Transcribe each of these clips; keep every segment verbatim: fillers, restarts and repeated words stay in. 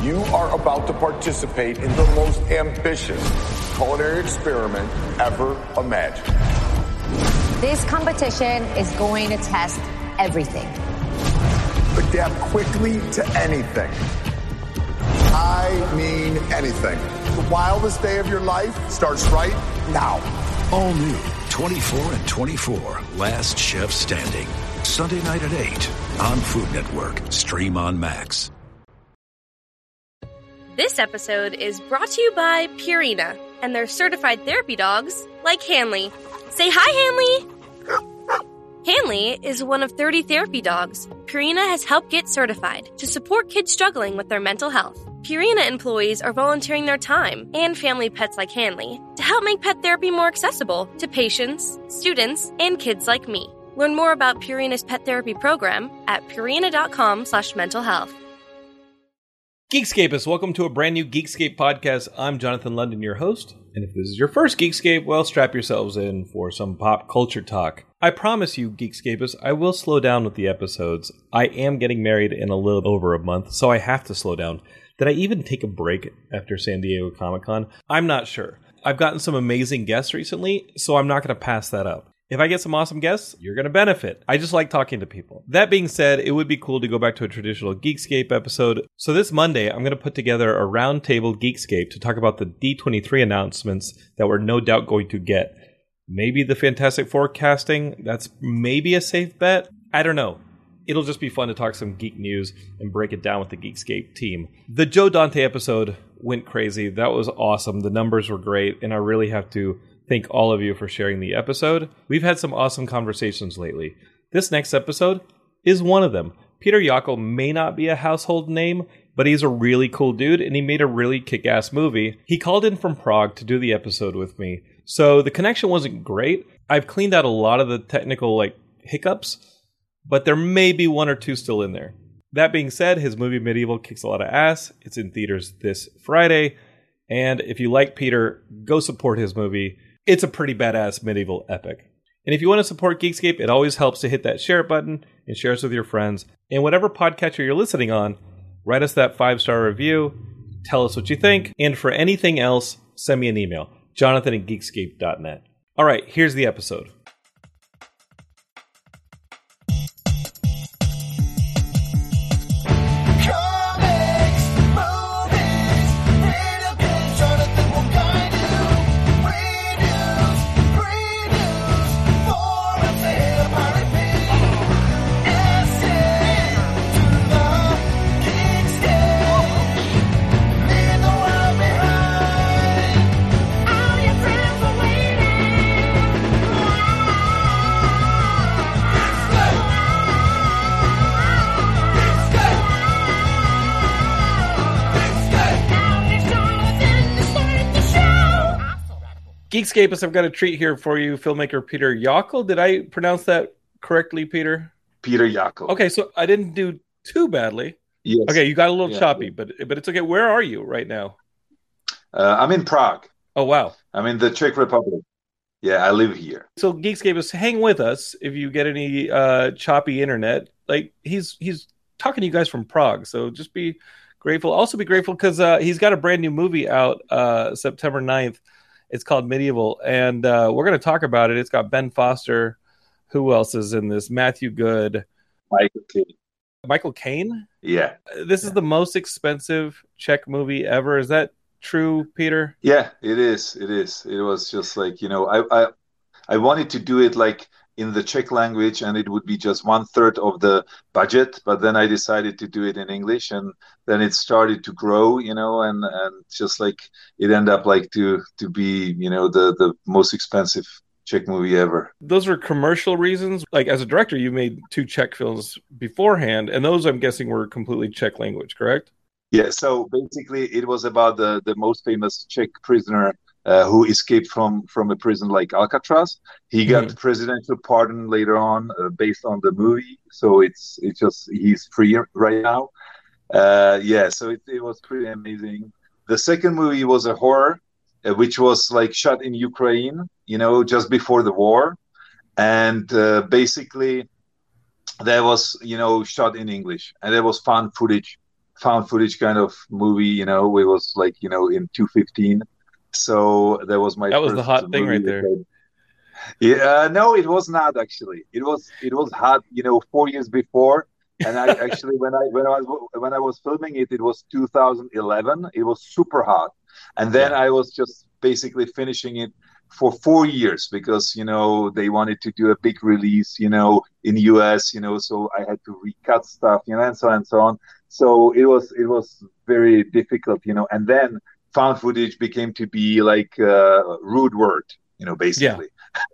You are about to participate in the most ambitious culinary experiment ever imagined. This competition is going to test everything. Adapt quickly to anything. I mean anything. The wildest day of your life starts right now. All new twenty-four and twenty-four, Last Chef Standing. Sunday night at eight on Food Network. Stream on Max. This episode is brought to you by Purina and their certified therapy dogs like Hanley. Say hi, Hanley! Hanley is one of thirty therapy dogs Purina has helped get certified to support kids struggling with their mental health. Purina employees are volunteering their time and family pets like Hanley to help make pet therapy more accessible to patients, students, and kids like me. Learn more about Purina's pet therapy program at purina.com slash mental health. Geekscapists, welcome to a brand new Geekscape podcast. I'm Jonathan London, your host. And if this is your first Geekscape, well, strap yourselves in for some pop culture talk. I promise you, Geekscapists, I will slow down with the episodes. I am getting married in a little over a month, so I have to slow down. Did I even take a break after San Diego Comic-Con? I'm not sure. I've gotten some amazing guests recently, so I'm not going to pass that up. If I get some awesome guests, you're going to benefit. I just like talking to people. That being said, it would be cool to go back to a traditional Geekscape episode. So this Monday, I'm going to put together a roundtable Geekscape to talk about the D twenty-three announcements that we're no doubt going to get. Maybe the Fantastic Four casting, that's maybe a safe bet. I don't know. It'll just be fun to talk some geek news and break it down with the Geekscape team. The Joe Dante episode went crazy. That was awesome. The numbers were great, and I really have to thank all of you for sharing the episode. We've had some awesome conversations lately. This next episode is one of them. Peter Yockel may not be a household name, but he's a really cool dude, and he made a really kick-ass movie. He called in from Prague to do the episode with me, so the connection wasn't great. I've cleaned out a lot of the technical like hiccups, but there may be one or two still in there. That being said, his movie Medieval kicks a lot of ass. It's in theaters this Friday, and if you like Peter, go support his movie. It's a pretty badass medieval epic. And if you want to support Geekscape, it always helps to hit that share button and share us with your friends. And whatever podcatcher you're listening on, write us that five-star review, tell us what you think, and for anything else, send me an email, jonathan at geekscape dot net. All right, here's the episode. Geekscapists, I've got a treat here for you, filmmaker Peter Yockel. Did I pronounce that correctly, Peter? Peter Yockel. Okay, so I didn't do too badly. Yes. Okay, you got a little yeah. choppy, but but it's okay. Where are you right now? Uh, I'm in Prague. Oh, wow. I'm in the Czech Republic. Yeah, I live here. So Geekscapists, hang with us if you get any uh, choppy internet. Like, he's he's talking to you guys from Prague, so just be grateful. Also be grateful because uh, he's got a brand new movie out uh, September ninth. It's called Medieval, and uh, we're going to talk about it. It's got Ben Foster. Who else is in this? Matthew Good. Michael Caine. Michael Caine? Yeah. This yeah. is the most expensive Czech movie ever. Is that true, Peter? Yeah, it is. It is. It was just like, you know, I, I, I wanted to do it like in the Czech language, and it would be just one third of the budget. But then I decided to do it in English, and then it started to grow, you know, and, and just like it ended up like to to be, you know, the, the most expensive Czech movie ever. Those were commercial reasons. Like, as a director, you made two Czech films beforehand, and those, I'm guessing, were completely Czech language, correct? Yeah. So basically, it was about the the most famous Czech prisoner Uh, who escaped from, from a prison like Alcatraz. He got mm-hmm. presidential pardon later on uh, based on the movie. So it's it's just, he's free right now. Uh, yeah, so it, it was pretty amazing. The second movie was a horror, uh, which was like shot in Ukraine, you know, just before the war. And uh, basically that was, you know, shot in English. And there was found footage found footage kind of movie. You know, it was like you know in two fifteen. So that was my That was first the hot thing right there. Yeah, no, it was not actually. It was it was hot, you know, four years before. And I actually, when I when I was when I was filming it, it was two thousand eleven. It was super hot, and then Yeah. I was just basically finishing it for four years because you know they wanted to do a big release, you know, in the U S, you know, so I had to recut stuff, you know, and so on and so on. So it was it was very difficult, you know. And then found footage became to be like a rude word, you know, basically.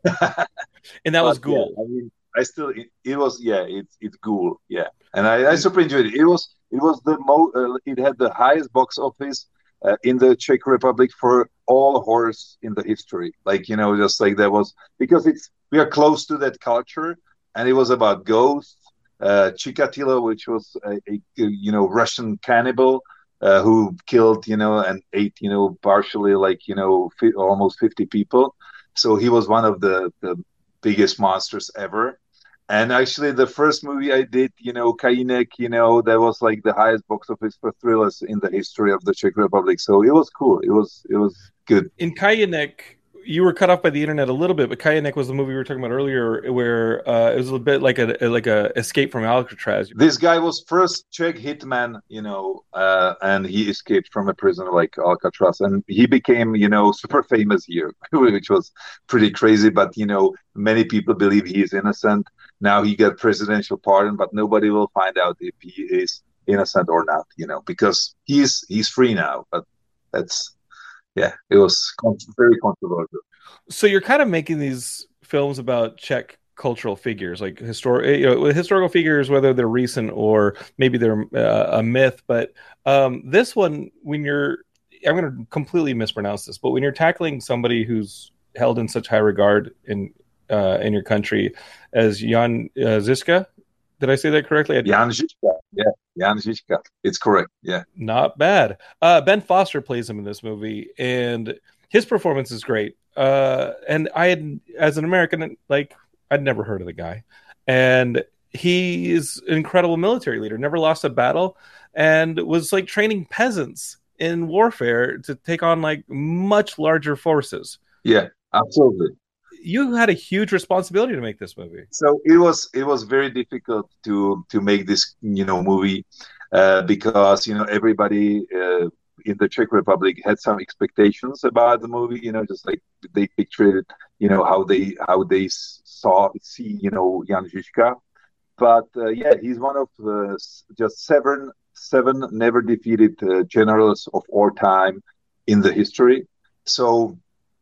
And that was But, cool. yeah, I mean, I still it, it was yeah it's it's cool, yeah, and I, I super enjoyed it. It was it was the mo uh, it had the highest box office uh, in the Czech Republic for all horrors in the history. Like you know, just like there was because it's we are close to that culture, and it was about ghosts. Uh, Chikatilo, which was a, a you know Russian cannibal uh, who killed you know and ate you know partially like you know fi almost fifty people. So he was one of the the biggest monsters ever. And actually, the first movie I did, you know, Kainek, you know, that was like the highest box office for thrillers in the history of the Czech Republic. So it was cool. It was it was good. In Kayanek, you were cut off by the internet a little bit, but Kayanek was the movie we were talking about earlier, where uh, it was a bit like a like a Escape from Alcatraz. This guy was first Czech hitman, you know, uh, and he escaped from a prison like Alcatraz, and he became, you know, super famous here, which was pretty crazy. But you know, many people believe he is innocent. Now he got presidential pardon, but nobody will find out if he is innocent or not, you know, because he's he's free now. But that's yeah, it was con very controversial. So you're kind of making these films about Czech cultural figures, like historic, you know, historical figures, whether they're recent or maybe they're uh, a myth. But um, this one, when you're, I'm going to completely mispronounce this, but when you're tackling somebody who's held in such high regard in uh, in your country as Jan uh, Žižka, did I say that correctly? Jan Žižka, yeah, Jan Žižka, it's correct, yeah. Not bad. Uh, Ben Foster plays him in this movie, and his performance is great. Uh, and I had, as an American, like, I'd never heard of the guy. And he is an incredible military leader, never lost a battle, and was like training peasants in warfare to take on like much larger forces. Yeah, absolutely. You had a huge responsibility to make this movie. So it was it was very difficult to to make this you know movie uh, because you know everybody uh, in the Czech Republic had some expectations about the movie. You know, just like they pictured, you know, how they how they saw see you know Jan Žižka. But uh, yeah, he's one of the just seven seven never defeated uh, generals of our time in the history. So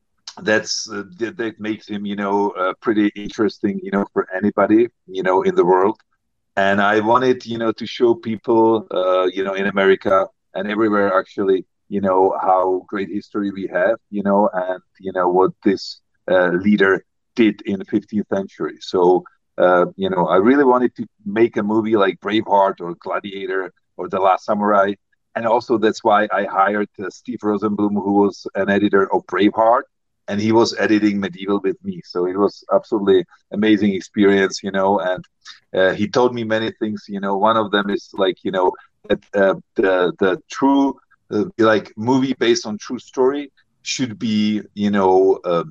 that's uh, that makes him you know uh, pretty interesting you know for anybody you know in the world. And I wanted you know to show people uh, you know in America and everywhere actually you know how great history we have you know and you know what this uh, leader did in the fifteenth century. So uh, you know I really wanted to make a movie like Braveheart or Gladiator or The Last Samurai. And also that's why I hired uh, Steve Rosenblum, who was an editor of Braveheart, and he was editing Medieval with me. So it was absolutely amazing experience, you know, and uh, he told me many things, you know, one of them is like, you know, that uh, the, the true, uh, like movie based on true story should be, you know, uh,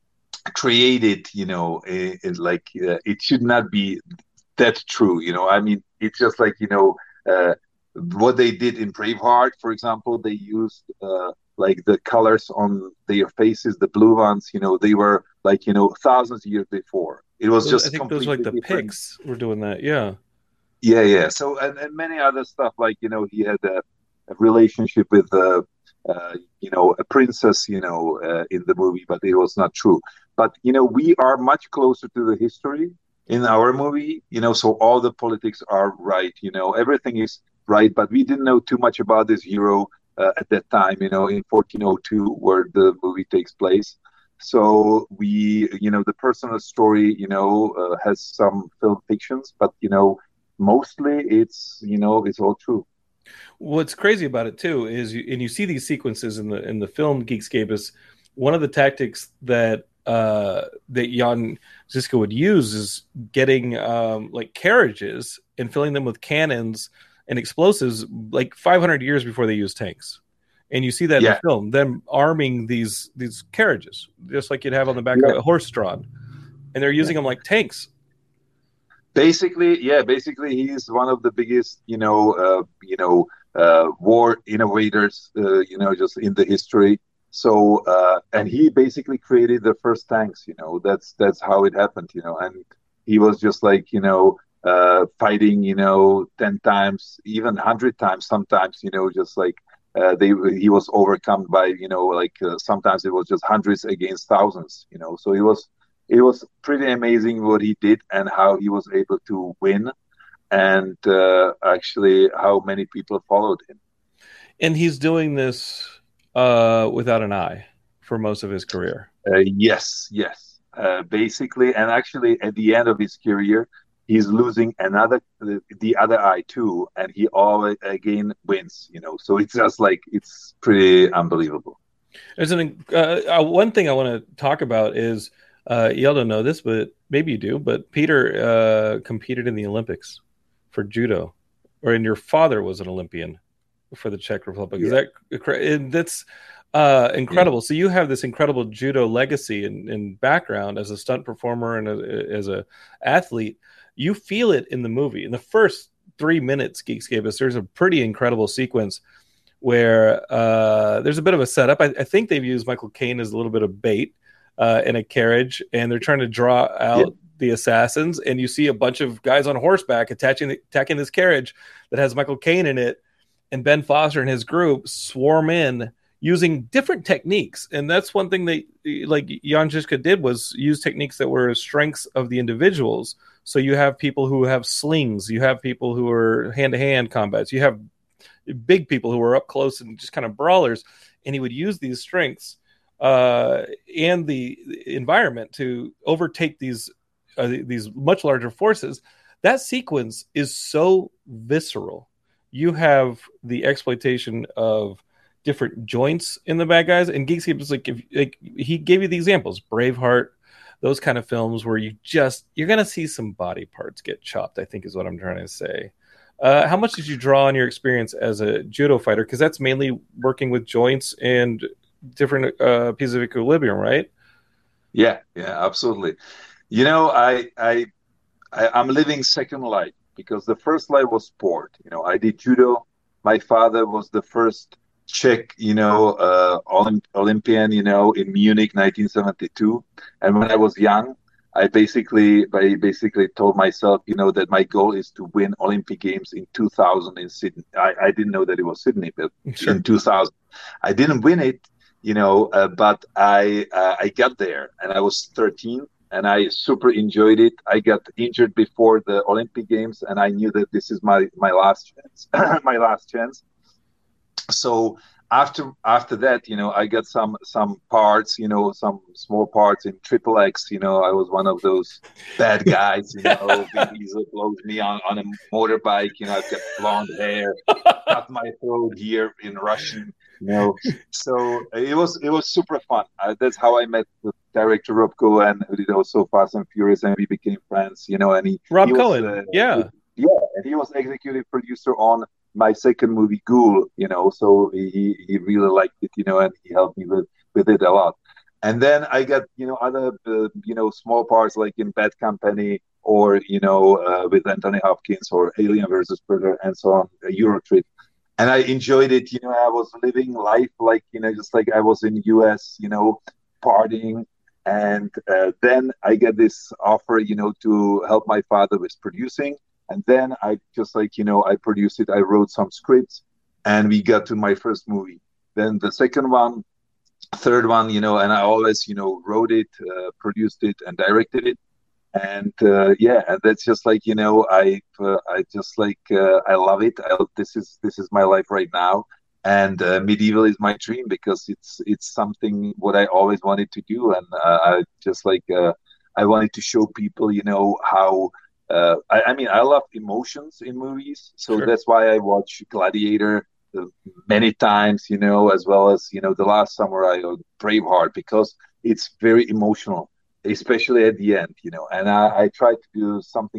created, you know, in, in like, uh, it should not be that true, you know, I mean, it's just like, you know, uh, what they did in Braveheart, for example, they used, uh, like the colors on their faces, the blue ones, you know, they were like, you know, thousands of years before. It was just I think those were like the different. pigs were doing that, yeah. Yeah, yeah. So, and, and many other stuff, like, you know, he had a, a relationship with, uh, uh, you know, a princess, you know, uh, in the movie, but it was not true. But, you know, we are much closer to the history in our movie, you know, so all the politics are right, you know, everything is right, but we didn't know too much about this hero Uh, at that time, you know, in fourteen oh two, where the movie takes place. So we, you know, the personal story, you know, uh, has some film fictions, but, you know, mostly it's, you know, it's all true. What's crazy about it too is, you, and you see these sequences in the in the film Geekscape, is one of the tactics that uh, that Jan Žižka would use is getting um, like carriages and filling them with cannons and explosives like five hundred years before they used tanks. And you see that Yeah. in the film, them arming these these carriages, just like you'd have on the back Yeah. of a horse drawn. And they're using them like tanks. Basically, yeah, basically he's one of the biggest, you know, uh, you know, uh, war innovators, uh, you know, just in the history. So, uh, and he basically created the first tanks, you know, that's, that's how it happened, you know, and he was just like, you know, uh, fighting, you know, ten times, even hundred times, sometimes, you know, just like, uh, they, he was overcome by, you know, like, uh, sometimes it was just hundreds against thousands, you know, so he was, it was pretty amazing what he did and how he was able to win, and uh, actually how many people followed him. And he's doing this uh, without an eye for most of his career. Uh, yes, yes. Uh, basically, and actually at the end of his career, he's losing another, the, the other eye too, and he always again wins, you know. So it's just like, it's pretty unbelievable. There's an uh, one thing I want to talk about is, Uh, y'all don't know this, but maybe you do. But Peter uh, competed in the Olympics for judo, or and your father was an Olympian for the Czech Republic. Yeah. Is that correct? And that's uh, incredible. Yeah. So you have this incredible judo legacy and, and background as a stunt performer and a, as a athlete. You feel it in the movie. In the first three minutes, Geekscapists, there's a pretty incredible sequence where uh, there's a bit of a setup. I, I think they've used Michael Caine as a little bit of bait. Uh, in a carriage, and they're trying to draw out yeah. the assassins, and you see a bunch of guys on horseback attaching attacking this carriage that has Michael Caine in it, and Ben Foster and his group swarm in using different techniques. And that's one thing that like Jan Žižka did, was use techniques that were strengths of the individuals. So you have people who have slings, you have people who are hand-to-hand combats, you have big people who are up close and just kind of brawlers, and he would use these strengths uh, and the environment to overtake these uh, these much larger forces. That sequence is so visceral. You have the exploitation of different joints in the bad guys, and Geekscape is like, if like he gave you the examples, Braveheart, those kind of films where you just you're gonna see some body parts get chopped, I think is what I'm trying to say. Uh, how much did you draw on your experience as a judo fighter? Because that's mainly working with joints and different uh, pieces of equilibrium, right? Yeah, yeah, absolutely. You know, I, I, I, I'm living second life, because the first life was sport. You know, I did judo. My father was the first Czech, you know, uh, Olymp- Olympian, you know, in Munich, nineteen seventy-two. And when I was young, I basically, I basically told myself, you know, that my goal is to win Olympic Games in two thousand in Sydney. I, I didn't know that it was Sydney, but sure. In two thousand, I didn't win it, you know, uh, but I, uh, I got there, and I was thirteen, and I super enjoyed it. I got injured before the Olympic Games, and I knew that this is my, my last chance, my last chance. So after after that, you know, I got some some parts, you know, some small parts in Triple X. You know, I was one of those bad guys. You know, Vin Diesel blows me on, on a motorbike. You know, I've got blonde hair, cut my throat here in Russian. You know, so it was it was super fun. Uh, that's how I met the director Rob Cohen, who did also Fast and Furious, and we became friends. You know, and he Rob he Cohen, was, uh, yeah, yeah, and he was executive producer on my second movie, Ghoul, you know, so he, he really liked it, you know, and he helped me with, with it a lot. And then I got, you know, other, uh, you know, small parts like in Bad Company, or, you know, uh, with Anthony Hopkins, or Alien versus Predator, and so on, uh, Eurotrip. And I enjoyed it, you know, I was living life like, you know, just like I was in the U S, you know, partying. And uh, then I get this offer, you know, to help my father with producing. And then I just like, you know, I produced it. I wrote some scripts, and we got to my first movie. Then the second one, third one, you know, and I always, you know, wrote it, uh, produced it, and directed it. And uh, yeah, and that's just like, you know, I, uh, I just like, uh, I love it. I, this is this is my life right now. And uh, Medieval is my dream, because it's it's something what I always wanted to do. And uh, I just like, uh, I wanted to show people, you know, how. Uh, I, I mean, I love emotions in movies, so sure. That's why I watch Gladiator uh, many times, you know, as well as, you know, The Last Samurai or Braveheart, because it's very emotional, especially at the end, you know. And I, I try to do something,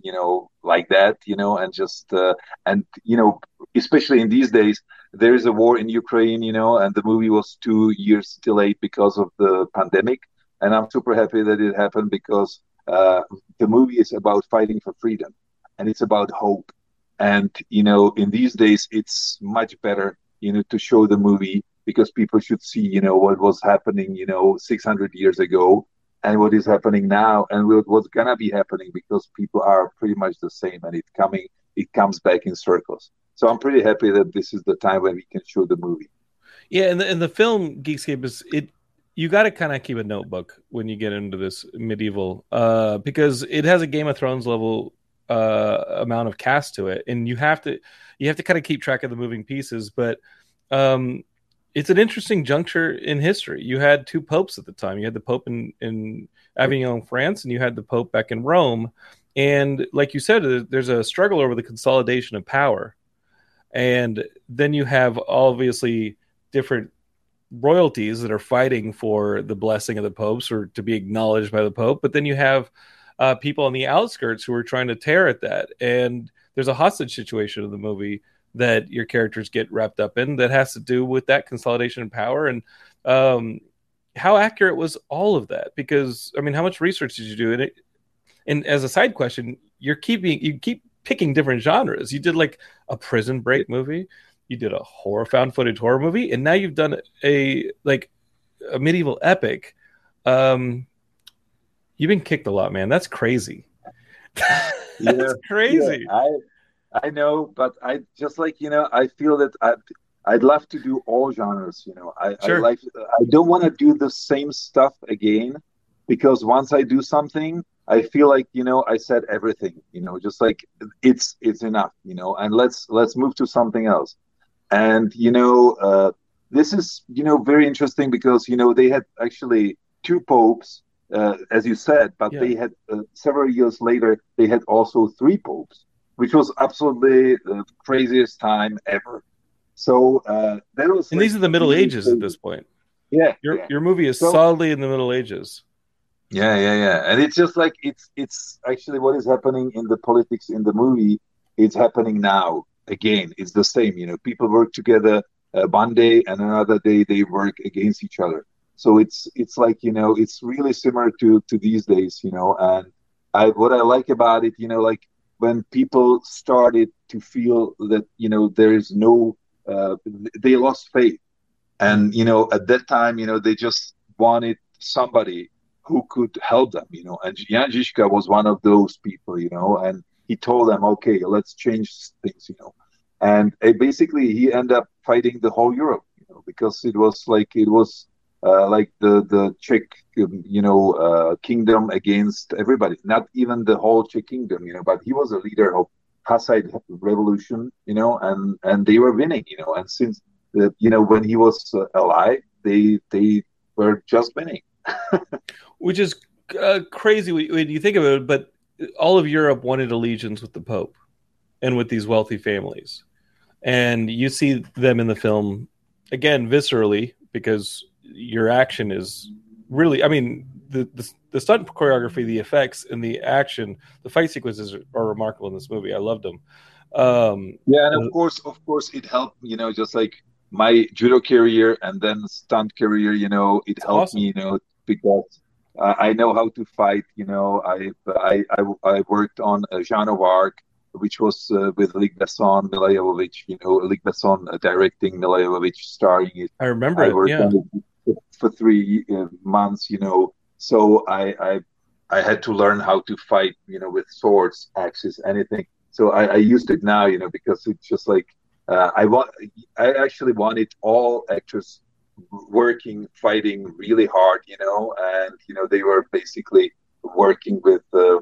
you know, like that, you know, and just, uh, and, you know, especially in these days, there is a war in Ukraine, you know, and the movie was two years delayed because of the pandemic. And I'm super happy that it happened because uh, the movie is about fighting for freedom and it's about hope. And, you know, in these days, it's much better, you know, to show the movie because people should see, you know, what was happening, you know, six hundred years ago and what is happening now and what, what's going to be happening because people are pretty much the same and it coming, it comes back in circles. So I'm pretty happy that this is the time when we can show the movie. Yeah, and the, and the film Geekscape is it. You got to kind of keep a notebook when you get into this medieval, uh, because it has a Game of Thrones level uh, amount of cast to it, and you have to you have to kind of keep track of the moving pieces. But um, it's an interesting juncture in history. You had two popes at the time. You had the Pope in, in Avignon, France, and you had the Pope back in Rome. And like you said, there's a struggle over the consolidation of power. And then you have obviously different royalties that are fighting for the blessing of the popes or to be acknowledged by the Pope. But then you have uh, people on the outskirts who are trying to tear at that. And there's a hostage situation in the movie that your characters get wrapped up in that has to do with that consolidation of power. And um, how accurate was all of that? Because, I mean, how much research did you do? And, it, and as a side question, you're keeping, you keep picking different genres. You did like a prison break movie. You did a horror found footage horror movie. And now you've done a, like a medieval epic. Um, you've been kicked a lot, man. That's crazy. That's yeah, crazy. Yeah, I, I know, but I just like, you know, I feel that I, I'd love to do all genres, you know, I, sure. I like, I don't want to do the same stuff again because once I do something, I feel like, you know, I said everything, you know, just like it's, it's enough, you know, and let's, let's move to something else. And, you know, uh, this is, you know, very interesting because, you know, they had actually two popes, uh, as you said, but yeah. they had uh, several years later, they had also three popes, which was absolutely the craziest time ever. So uh, that was. And like, these are the Middle Ages at this point. Yeah. Your yeah. your movie is so, solidly in the Middle Ages. Yeah, yeah, yeah. And it's just like, it's it's actually what is happening in the politics in the movie. It's happening now. Again, it's the same, you know, people work together uh, one day and another day they work against each other. So it's it's like, you know, it's really similar to, to these days, you know, and I what I like about it, you know, like when people started to feel that, you know, there is no, uh, they lost faith. And, you know, at that time, you know, they just wanted somebody who could help them, you know, and Jan Žižka was one of those people, you know, and he told them, okay, let's change things, you know. And uh, basically he ended up fighting the whole Europe, you know, because it was like, it was uh, like the, the Czech, you know, uh, kingdom against everybody, not even the whole Czech kingdom, you know, but he was a leader of Hussite revolution, you know, and, and they were winning, you know, and since, the, you know, when he was uh, alive, they, they were just winning. Which is uh, crazy when you think of it, but all of Europe wanted allegiance with the Pope and with these wealthy families. And you see them in the film, again, viscerally, because your action is really, I mean, the, the, the stunt choreography, the effects, and the action, the fight sequences are, are remarkable in this movie. I loved them. Um, yeah, and of course, of course, it helped, you know, just like my judo career and then stunt career, you know, it helped awesome. me, you know, because Uh, I know how to fight, you know. I I I, I worked on uh, Jeanne of Arc, which was uh, with Luc Besson, Milla Jovovich, you know, Luc Besson uh, directing, Milla Jovovich starring it. I remember I it, worked yeah. on it for three uh, months, you know. So I, I I had to learn how to fight, you know, with swords, axes, anything. So I, I used it now, you know, because it's just like uh, I want. I actually wanted all actors working, fighting really hard, you know, and, you know, they were basically working with, uh,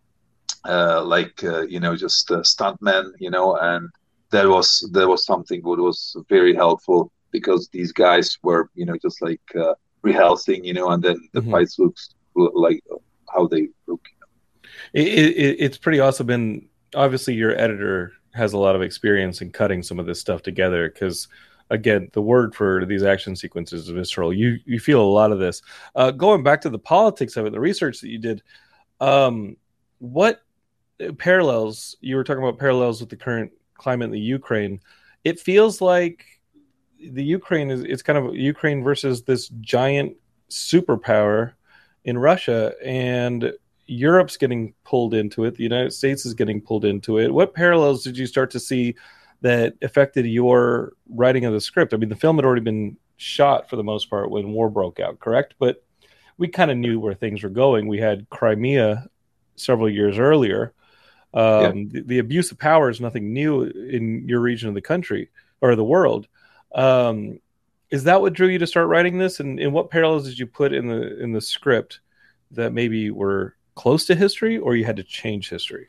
uh, like, uh, you know, just uh, stuntmen, you know, and that was, that was something that was very helpful because these guys were, you know, just like uh, rehearsing, you know, and then the mm-hmm. fights looks like how they look. You know. it, it, it's pretty awesome. And obviously your editor has a lot of experience in cutting some of this stuff together because, again, the word for these action sequences is visceral. You you feel a lot of this. Uh, going back to the politics of it, the research that you did, um, what parallels. You were talking about parallels with the current climate in the Ukraine. It feels like the Ukraine is it's kind of Ukraine versus this giant superpower in Russia, and Europe's getting pulled into it. The United States is getting pulled into it. What parallels did you start to see that affected your writing of the script? I mean, the film had already been shot for the most part when war broke out, correct? But we kind of knew where things were going. We had Crimea several years earlier. Um, yeah. the, the abuse of power is nothing new in your region of the country or the world. Um, is that what drew you to start writing this? And, and what parallels did you put in the in the script that maybe were close to history, or you had to change history?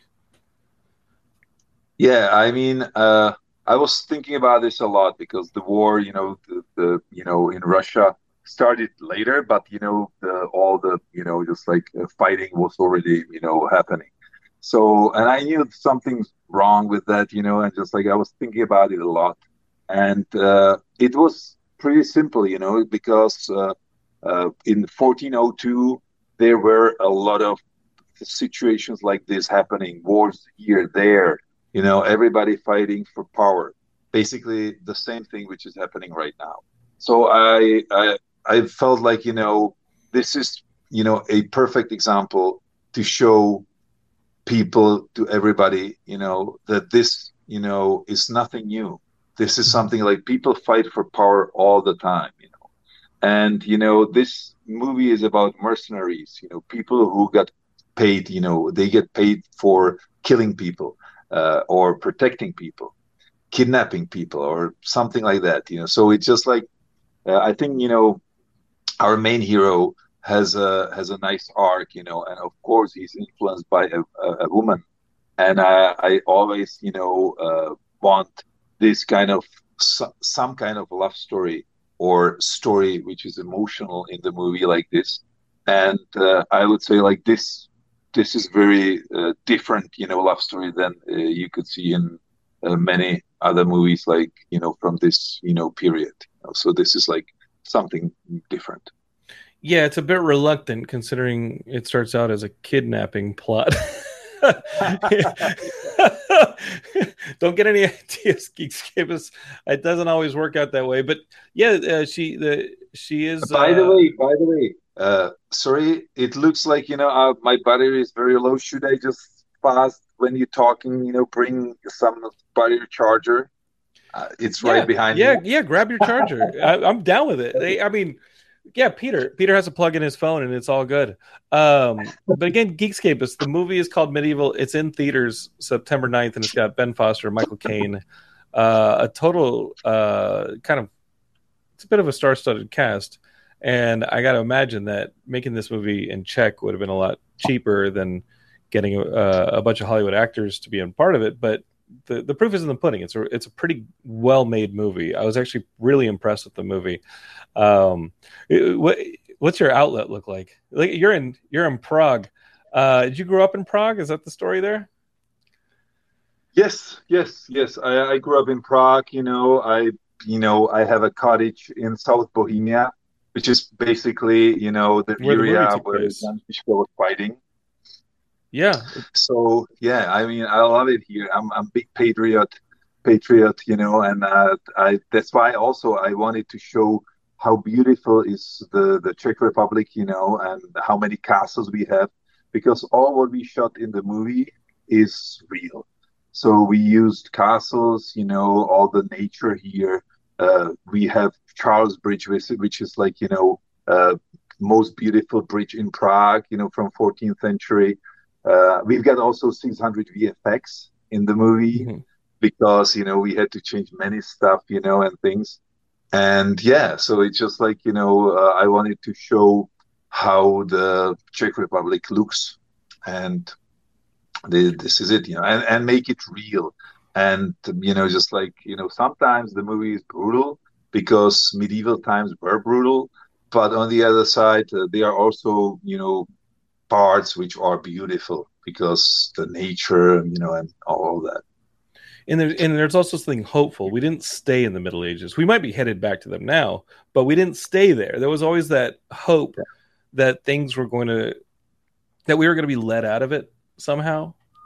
Yeah, I mean, uh, I was thinking about this a lot because the war, you know, the, the you know, in Russia started later, but you know, the, all the, you know, just like uh, fighting was already, you know, happening. So, and I knew something's wrong with that, you know, and just like I was thinking about it a lot, and uh, it was pretty simple, you know, because uh, uh, in fourteen oh two there were a lot of situations like this happening, wars here, there. You know, everybody fighting for power. Basically, the same thing which is happening right now. So I, I, I felt like, you know, this is, you know, a perfect example to show people, to everybody, you know, that this, you know, is nothing new. This is something like people fight for power all the time, you know. And, you know, this movie is about mercenaries, you know, people who got paid, you know, they get paid for killing people. Uh, or protecting people, kidnapping people, or something like that, you know. So it's just like uh, I think, you know, our main hero has a has a nice arc, you know, and of course he's influenced by a, a, a woman, and I, I always, you know, uh, want this kind of some kind of love story or story which is emotional in the movie like this, and uh, I would say like this. This is very uh, different, you know, love story than uh, you could see in uh, many other movies, like, you know, from this, you know, period. You know? So this is like something different. Yeah, it's a bit reluctant considering it starts out as a kidnapping plot. Don't get any ideas, Geekscapists. It doesn't always work out that way. But yeah, uh, she the she is. By uh, the way, by the way. Uh, sorry, it looks like, you know, uh, my battery is very low. Should I just fast when you're talking, you know, bring some battery charger? Uh, it's yeah, right behind yeah, me. Yeah, yeah, grab your charger. I, I'm down with it. They, I mean, yeah, Peter. Peter has a plug in his phone and it's all good. Um, but again, Geekscapists, the movie is called Medieval. It's in theaters September ninth, and it's got Ben Foster, Michael Caine, uh, a total uh, kind of, it's a bit of a star-studded cast. And I got to imagine that making this movie in Czech would have been a lot cheaper than getting a, a bunch of Hollywood actors to be in part of it. But the, the proof is in the pudding. It's a, it's a pretty well-made movie. I was actually really impressed with the movie. Um, it, what, what's your outlet look like? Like you're in you're in Prague. Uh, did you grow up in Prague? Is that the story there? Yes, yes, yes. I, I grew up in Prague. You know, I you know I have a cottage in South Bohemia, which is basically, you know, the where area the where Jan Žižka was fighting. Yeah. So, yeah, I mean, I love it here. I'm I'm a big patriot, patriot, you know, and uh, I that's why also I wanted to show how beautiful is the, the Czech Republic, you know, and how many castles we have, because all what we shot in the movie is real. So we used castles, you know, all the nature here. Uh, we have Charles Bridge, which is like, you know, uh, most beautiful bridge in Prague, you know, from fourteenth century. Uh, we've got also six hundred V F X in the movie mm-hmm. because, you know, we had to change many stuff, you know, and things. And yeah, so it's just like, you know, uh, I wanted to show how the Czech Republic looks, and the, this is it, you know, and, and make it real. And, you know, just like, you know, sometimes the movie is brutal because medieval times were brutal, but on the other side, uh, there are also, you know, parts which are beautiful because the nature, you know, and all that. And there's, and there's also something hopeful. We didn't stay in the Middle Ages. We might be headed back to them now, but we didn't stay there. There was always that hope that things were going to, that we were going to be let out of it somehow.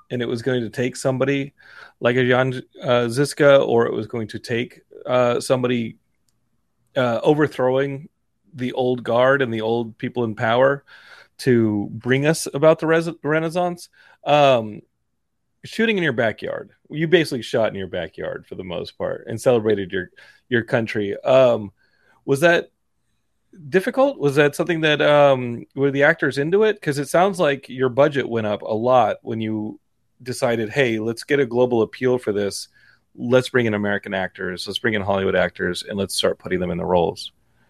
and it was going to take somebody like a Jan uh, Žižka, or it was going to take uh, somebody uh, overthrowing the old guard and the old people in power to bring us about the res- Renaissance. Um, shooting in your backyard, you basically shot in your backyard for the most part and celebrated your your country. Um, was that difficult? Was that something that um, were the actors into it? Because it sounds like your budget went up a lot when you decided, hey, let's get a global appeal for this. Let's bring in American actors. Let's bring in Hollywood actors, and let's start putting them in the roles.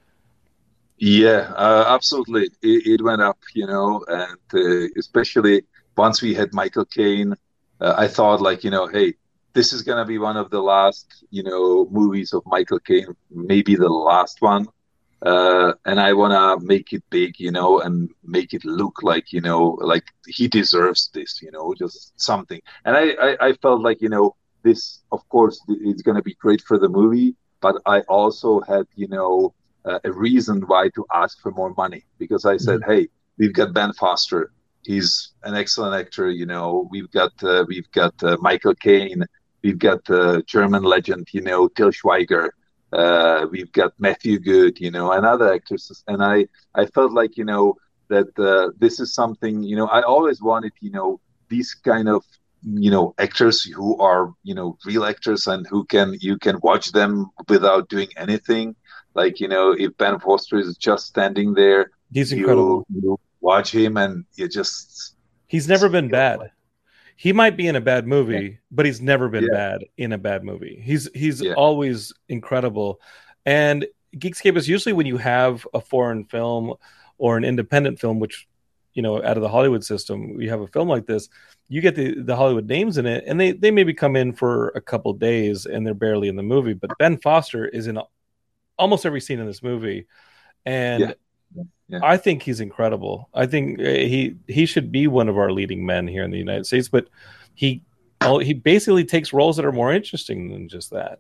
Yeah, uh, absolutely. It, it went up, you know, and uh, especially once we had Michael Caine, uh, I thought like, you know, hey, this is going to be one of the last, you know, movies of Michael Caine, maybe the last one. Uh, and I want to make it big, you know, and make it look like, you know, like he deserves this, you know, just something. And I, I, I felt like, you know, this, of course, is going to be great for the movie, but I also had, you know, uh, a reason why to ask for more money, because I said, mm-hmm. hey, we've got Ben Foster. He's an excellent actor, you know, we've got, uh, we've got uh, Michael Caine, we've got uh, German legend, you know, Til Schweiger. Uh, we've got Matthew Good, you know, and other actors. And I, I felt like, you know, that uh, this is something, you know, I always wanted, you know, these kind of, you know, actors who are, you know, real actors and who can, you can watch them without doing anything. Like, you know, if Ben Foster is just standing there, he's incredible. You, you watch him and you just... He's never been bad. Like, he might be in a bad movie, yeah. but he's never been yeah. bad in a bad movie. He's he's yeah. always incredible. And Geekscape is usually when you have a foreign film or an independent film, which, you know, out of the Hollywood system, you have a film like this, you get the, the Hollywood names in it, and they, they maybe come in for a couple days and they're barely in the movie. But Ben Foster is in almost every scene in this movie. And yeah. Yeah. I think he's incredible. I think he he should be one of our leading men here in the United States, but he he basically takes roles that are more interesting than just that.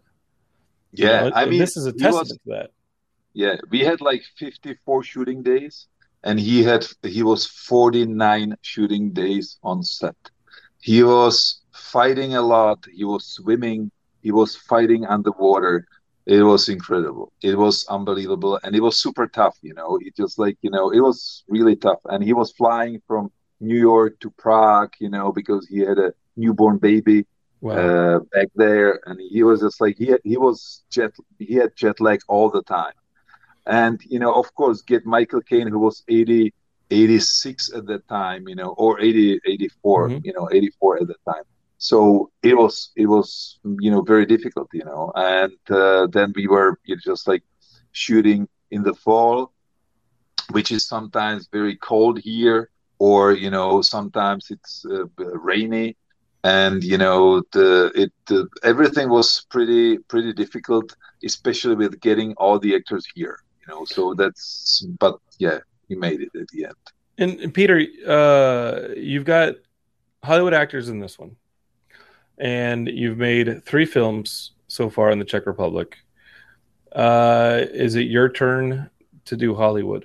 Yeah, you know, I mean, this is a testament was, to that. Yeah, we had like fifty-four shooting days, and he had he was forty-nine shooting days on set. He was fighting a lot. He was swimming. He was fighting underwater. It was incredible. It was unbelievable. And it was super tough, you know. It just like, you know, it was really tough. And he was flying from New York to Prague, you know, because he had a newborn baby wow. uh, back there. And he was just like, he had, he was jet, he had jet lag all the time. And, you know, of course, get Michael Caine, who was eighty, eighty-six at that time, you know, or eighty, eighty-four, mm-hmm. you know, eighty-four at that time. So it was, it was, you know, very difficult, you know, and uh, then we were you know, just like shooting in the fall, which is sometimes very cold here, or, you know, sometimes it's uh, rainy, and, you know, the, it, the, everything was pretty, pretty difficult, especially with getting all the actors here, you know, so that's, but yeah, he made it at the end. And, and Peter, uh, you've got Hollywood actors in this one. And you've made three films so far in the Czech Republic. Uh, is it your turn to do Hollywood?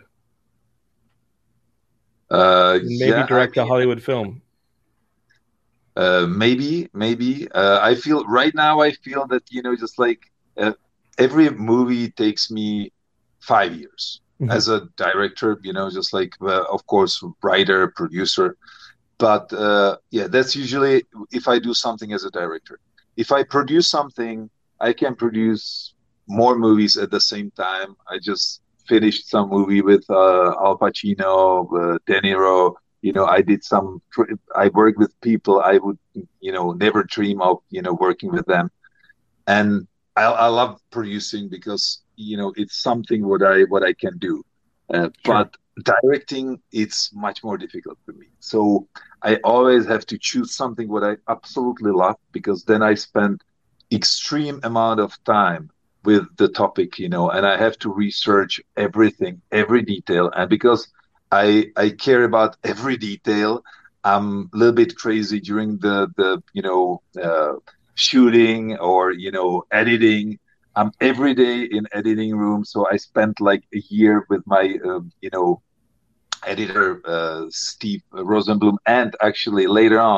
Uh, maybe yeah, direct I mean, a Hollywood film. Uh, maybe, maybe. Uh, I feel right now. I feel that you know, just like uh, every movie takes me five years mm-hmm. as a director. You know, just like uh, of course, writer, producer. But uh, yeah, that's usually if I do something as a director. If I produce something, I can produce more movies at the same time. I just finished some movie with uh, Al Pacino, uh, De Niro. You know, I did some. I work with people I would, you know, never dream of, you know, working with them. And I, I love producing because you know it's something what I what I can do. Uh, sure. But directing, it's much more difficult for me. So I always have to choose something what I absolutely love, because then I spend extreme amount of time with the topic, you know, and I have to research everything, every detail. And because I I care about every detail, I'm a little bit crazy during the, the you know, uh, shooting or, you know, editing. I'm every day in editing room. So I spent like a year with my, uh, you know, editor, uh, Steve Rosenblum. And actually later on,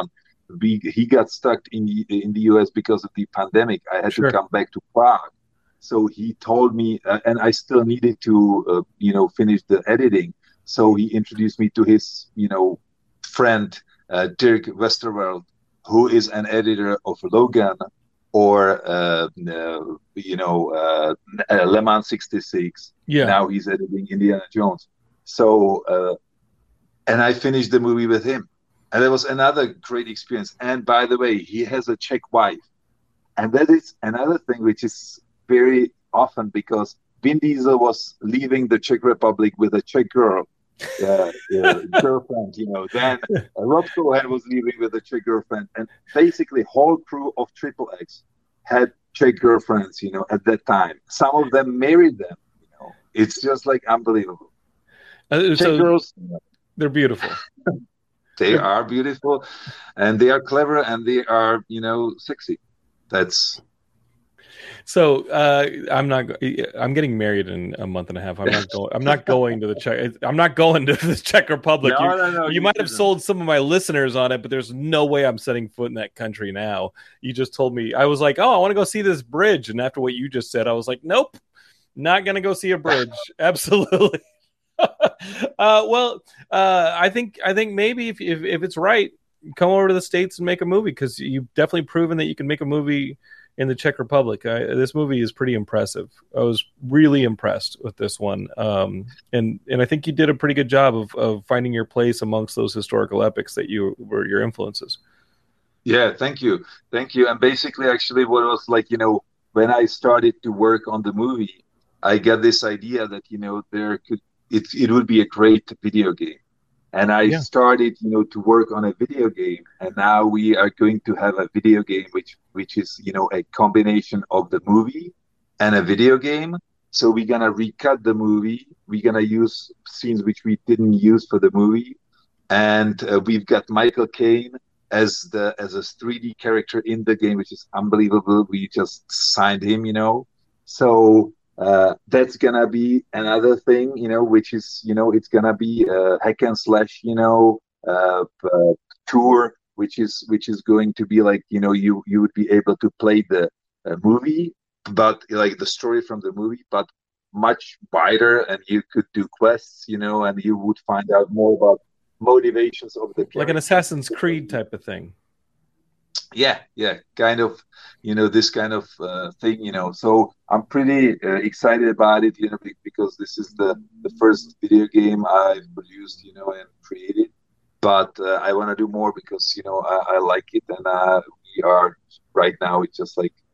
we he got stuck in the, in the U S because of the pandemic. I had Sure. to come back to Prague. So he told me, uh, and I still needed to, uh, you know, finish the editing. So he introduced me to his, you know, friend, uh, Dirk Westerveld, who is an editor of Logan or, uh, uh, you know, uh, uh, Le Mans sixty-six. Yeah. Now he's editing Indiana Jones. So, uh, and I finished the movie with him. And that was another great experience. And by the way, he has a Czech wife. And that is another thing which is very often, because Vin Diesel was leaving the Czech Republic with a Czech girl, uh, uh, girlfriend, you know. Then uh, Rob Cohen was leaving with a Czech girlfriend. And basically, whole crew of Triple X had Czech girlfriends, you know, at that time. Some of them married them, you know. It's just like unbelievable. Uh, Czech so girls, they're beautiful. they are beautiful, and they are clever, and they are, you know, sexy. That's So uh, I'm not. go- I'm getting married in a month and a half. I'm not going. I'm not going to the Czech. I'm not going to the Czech Republic. No, you no, no, you you might have didn't. sold some of my listeners on it, but there's no way I'm setting foot in that country now. You just told me. I was like, oh, I want to go see this bridge, and after what you just said, I was like, nope, not gonna go see a bridge. Absolutely. uh, well, uh, I think I think maybe if, if if it's right, come over to the States and make a movie, because you've definitely proven that you can make a movie in the Czech Republic. I, this movie is pretty impressive. I was really impressed with this one, um, and and I think you did a pretty good job of of finding your place amongst those historical epics that you were your influences. Yeah, thank you. Thank you. And basically, actually, what was like, you know, when I started to work on the movie, I got this idea that, you know, there could, it, it would be a great video game. And I Yeah. started, you know, to work on a video game. And now we are going to have a video game, which, which is, you know, a combination of the movie and a video game. So we're going to recut the movie. We're going to use scenes which we didn't use for the movie. And uh, we've got Michael Caine as the as a three D character in the game, which is unbelievable. We just signed him, you know. So uh, that's gonna be another thing, you know, which is, you know, it's gonna be a hack and slash, you know, uh, uh, tour, which is which is going to be like, you know, you you would be able to play the uh, movie, but like the story from the movie, but much wider, and you could do quests, you know, and you would find out more about motivations of the Like an characters. Assassin's Creed type of thing. Yeah, yeah, kind of, you know, this kind of uh, thing, you know. So I'm pretty uh, excited about it, you know, be- because this is the the first video game I've produced, you know, and created. But uh, I want to do more because, you know, I, I like it, and uh, we are right now. It's just like,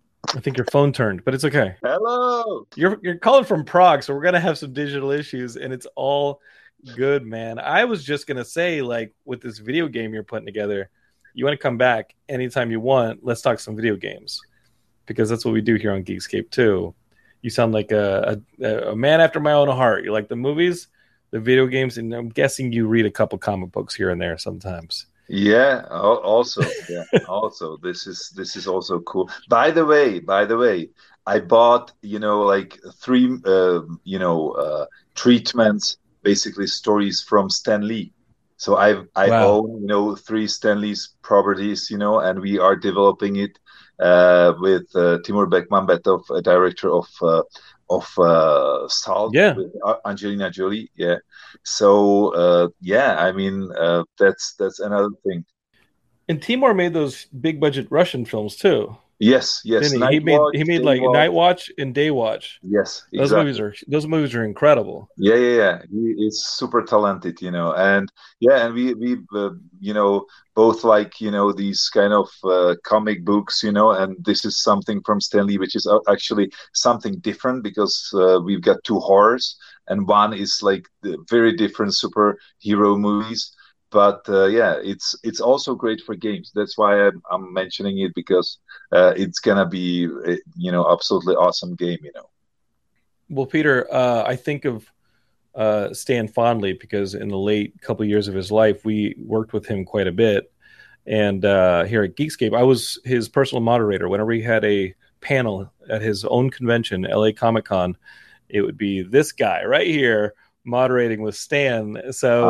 I think your phone turned, but it's okay. hello. You're you're calling from Prague, so we're gonna have some digital issues, and it's all good, man. I was just gonna say, like, with this video game you're putting together, you want to come back anytime you want. Let's talk some video games, because that's what we do here on Geekscape too. You sound like a, a a man after my own heart. You like the movies, the video games, and I'm guessing you read a couple comic books here and there sometimes. Yeah, al- also, yeah, also, this is this is also cool. By the way, by the way, I bought, you know, like three, uh, you know, uh, treatments, basically stories from Stan Lee. So I I Wow. own, you know, three Stan Lee's properties, you know, and we are developing it uh, with uh, Timur Bekmambetov, a director of uh, of uh, Salt, Yeah. with uh, Angelina Jolie. Yeah. So uh, yeah, I mean, uh, that's that's another thing. And Timur made those big budget Russian films too, Yes, yes. didn't he? He Night made Watch, he made Day like Watch. Night Watch and Day Watch. Yes, Those exactly. movies are those movies are incredible. Yeah, yeah, yeah. He is super talented, you know, and yeah, and we we uh, you know, both like, you know, these kind of uh, comic books, you know, and this is something from Stan Lee, which is uh, actually something different, because uh, we've got two horrors, and one is like the very different superhero movies. But uh, yeah, it's it's also great for games. That's why I'm, I'm mentioning it, because uh, it's gonna be, uh, you know, absolutely awesome game, you know. Well, Peter, uh, I think of uh, Stan fondly because in the late couple years of his life, we worked with him quite a bit. And uh, here at Geekscape, I was his personal moderator. Whenever he had a panel at his own convention, L A Comic Con, it would be this guy right here moderating with Stan. So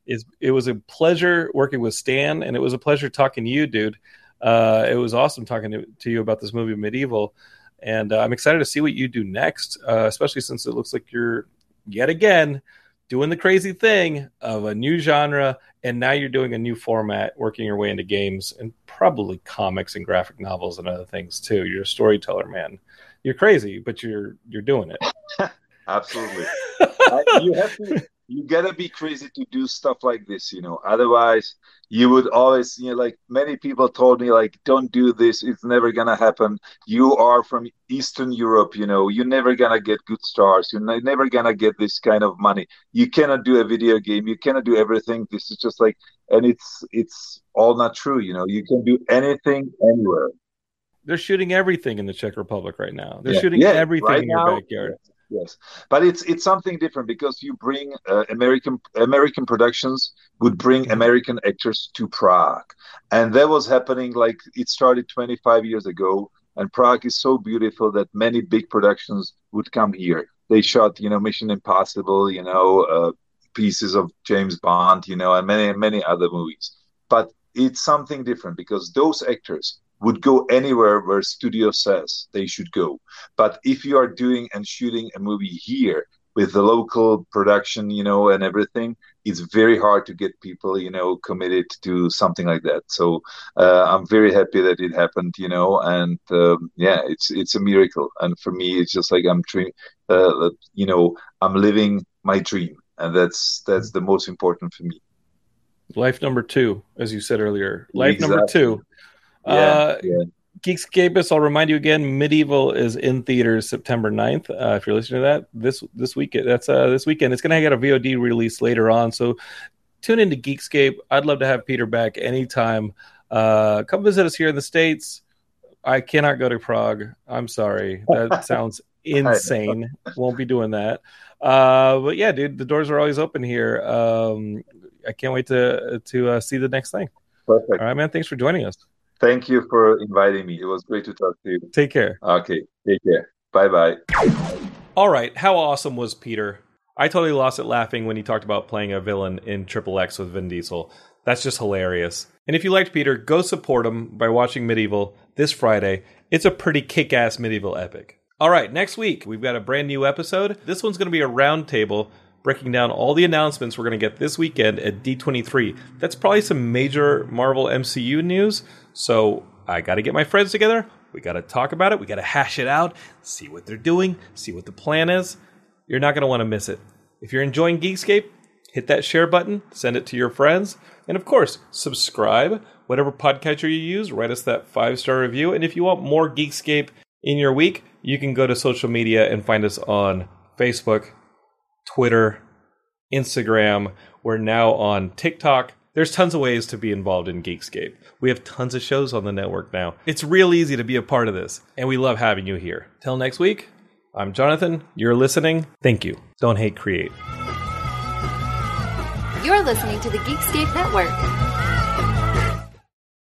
Is it was a pleasure working with Stan, and it was a pleasure talking to you, dude. Uh, it was awesome talking to, to you about this movie, Medieval, and uh, I'm excited to see what you do next, uh, especially since it looks like you're yet again doing the crazy thing of a new genre, and now you're doing a new format, working your way into games and probably comics and graphic novels and other things too. You're a storyteller, man. You're crazy, but you're you're doing it. Absolutely. I, you have to. You gotta be crazy to do stuff like this, you know. Otherwise, you would always, you know, like many people told me, like, don't do this. It's never gonna happen. You are from Eastern Europe, you know. You're never gonna get good stars. You're ne- never gonna get this kind of money. You cannot do a video game. You cannot do everything. This is just like, and it's it's all not true, you know. You can do anything anywhere. They're shooting everything in the Czech Republic right now. They're Yeah. shooting Yeah, everything right in your now, backyard. yes, yes. But it's it's something different because you bring uh, American American productions would bring Mhm. American actors to Prague, and that was happening. Like it started twenty-five years ago, and Prague is so beautiful that many big productions would come here. They shot, you know, Mission Impossible, you know, uh, pieces of James Bond, you know, and many many other movies. But it's something different because those actors would go anywhere where studio says they should go. But if you are doing and shooting a movie here with the local production, you know, and everything, it's very hard to get people, you know, committed to something like that. So uh, I'm very happy that it happened, you know, and um, yeah, it's it's a miracle. And for me, it's just like I'm, tre- uh, you know, I'm living my dream, and that's that's the most important for me. Life number two, as you said earlier. Life Exactly. number two. Yeah, uh, yeah. Geekscapists, I'll remind you again, Medieval is in theaters September ninth. Uh, if you're listening to that, this this weekend, that's uh, this weekend. It's going to get a V O D release later on. So tune into Geekscape. I'd love to have Peter back anytime. Uh, come visit us here in the States. I cannot go to Prague. I'm sorry. That sounds insane. Won't be doing that. Uh, but yeah, dude, the doors are always open here. Um, I can't wait to to uh, see the next thing. Perfect. All right, man. Thanks for joining us. Thank you for inviting me. It was great to talk to you. Take care. Okay, take care. Bye-bye. All right, how awesome was Peter? I totally lost it laughing when he talked about playing a villain in Triple X with Vin Diesel. That's just hilarious. And if you liked Peter, go support him by watching Medieval this Friday. It's a pretty kick-ass medieval epic. All right, next week, we've got a brand new episode. This one's going to be a roundtable breaking down all the announcements we're going to get this weekend at D twenty-three. That's probably some major Marvel M C U news. So I got to get my friends together. We got to talk about it. We got to hash it out, see what they're doing, see what the plan is. You're not going to want to miss it. If you're enjoying Geekscape, hit that share button, send it to your friends, and of course, subscribe. Whatever podcatcher you use, write us that five-star review. And if you want more Geekscape in your week, you can go to social media and find us on Facebook, Twitter, Instagram. We're now on TikTok. There's tons of ways to be involved in Geekscape. We have tons of shows on the network now. It's real easy to be a part of this, and we love having you here. Till next week, I'm Jonathan. You're listening. Thank you. Don't hate, create. You're listening to the Geekscape Network.